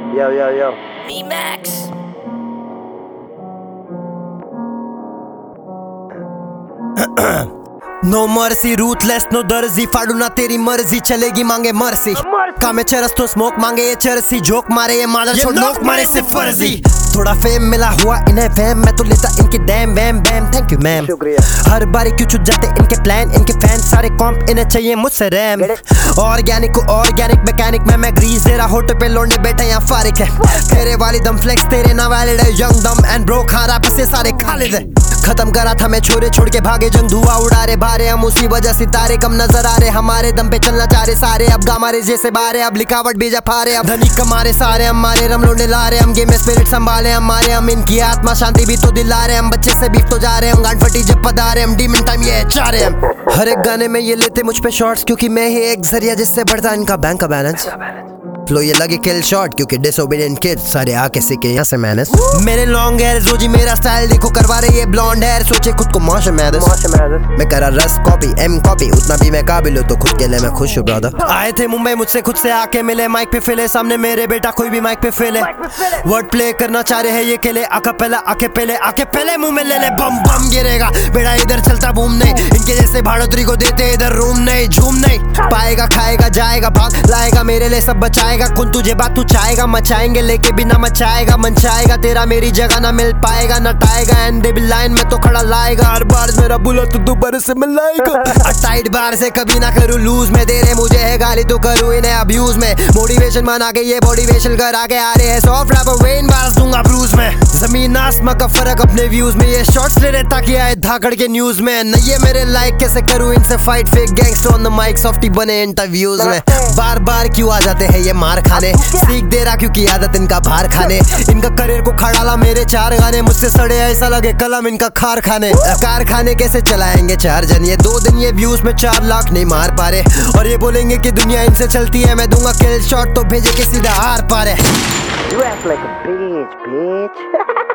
Yo. Me Max. No mercy ruthless no दर्जी फाड़ू ना तेरी मर्जी चलेगी मांगे मर्सी कामे चरस तो स्मोक मांगे ये चरसी जोक मारे ये मादर छोड़ नोक मारे सिर्फ फर्जी थोड़ा फेम मिला हुआ इन्हें फैम मैं तो लेता इनकी damn wham bam thank you ma'am शुक्रिया। हर बारी क्यों छुट जाते इनके प्लान इनके फैन सारे कॉम्प इन्हें चाहिए मुझसे रैम ऑर्गेनिक को ऑर्गेनिक मैकेनिक मैं ग्रीस दे रहा होटल पे लौंडे बैठे यहाँ फारिक है तेरे वाली दम फ्लेक्स तेरे ना वैलिड है यंग दम एंड ब्रो खा रहा से सारे खालिद है खत्म करा था मैं छोरे छोड़ के भागे जंग धुआं उड़ा रहे बारे हम उसी वजह सितारे कम नजर आ रहे हमारे दम पे चलना चाह रहे सारे अब गामारे जैसे बारे अब लिखावट बीजा फारे अब धनी कमारे सारे हमारे रम लोंडे ला रहे हम गेम में स्पिरिट संभाले हमारे हम इनकी आत्मा शांति भी तो दिला रहे हम बच्चे से बीफ तो जा रहे हम गांड फटी जब पदा रहे हम डीमन टाइम ये चाह रहे हम हर एक गाने में ये लेते मुझ पे शॉट्स क्योंकि मैं ही एक जरिया जिससे बढ़ता इनका बैंक का बैलेंस फ्लो ये लगे किल शॉट क्योंकि डिसोबीडिएंट किड्स सारे आके सीखे यहाँ से मैनेज मेरे लॉन्ग हेयर जोजी मेरा स्टाइल देखो करवा रहे ये ब्लॉन्ड हेयर सोचे खुद को मौश मैं करा रस कॉपी एम कॉपी उतना भी मैं काबिल हूँ तो खुद के लिए मैं खुश हूँ ब्रदर आए थे मुंबई मुझसे खुद से आके मिले माइक पे फेले सामने मेरे बेटा कोई भी माइक पे फेले वर्ड प्ले करना चाह रहे हैं ये केले आके पहले मुंह में ले ले बम बम गिरेगा बेड़ा इधर चलता बूम नहीं इनके जैसे भाड़ोतरी को देते इधर रूम नहीं झूम नहीं पाएगा खाएगा जाएगा भाग लाएगा मेरे लिए सब बचाएगा कौन तुझे बात तू चाहेगा मचाएंगे लेके बिना मचाएगा मंचाएगा तेरा मेरी जगह ना मिल पाएगा नटाएगा एंड डेबिल लाइन में तो खड़ा लाएगा हर बार मेरा बुला तो दोबारा से मिलाएगा टाइट बार से कभी ना करूँ लूज में दे रहे मुझे है गाली तो करूँ इन्हें अब्यूज में मोटिवेशन बना के ये मोटिवेशन कर आगे आ रहे हैं सॉफ्ट रैपर वेन बार्स दूंगा ब्रूज में जमीन आसमां का फर्क अपने व्यूज में ये शॉर्ट्स ले रहे ताकि आए धाकड़ के न्यूज में नहीं ये मेरे लाइक कैसे करूँ इनसे fight fake gangster on the mic softy बने इंटरव्यूज में बार बार क्यों आ जाते हैं ये मार खाने सीख दे रहा क्योंकि आदत इनका बाहर खाने इनका करियर को खड़ा ला मेरे 4 गाने मुझसे सड़े ऐसा लगे कलम इनका कारखाने कैसे चलाएंगे 4 जन ये 2 दिन ये व्यूज में 4 लाख नहीं मार पा रहे और ये बोलेंगे कि दुनिया इनसे चलती है मैं दूंगा किल शॉट तो भेजे के सीधा हार पा रहे You act like a bitch.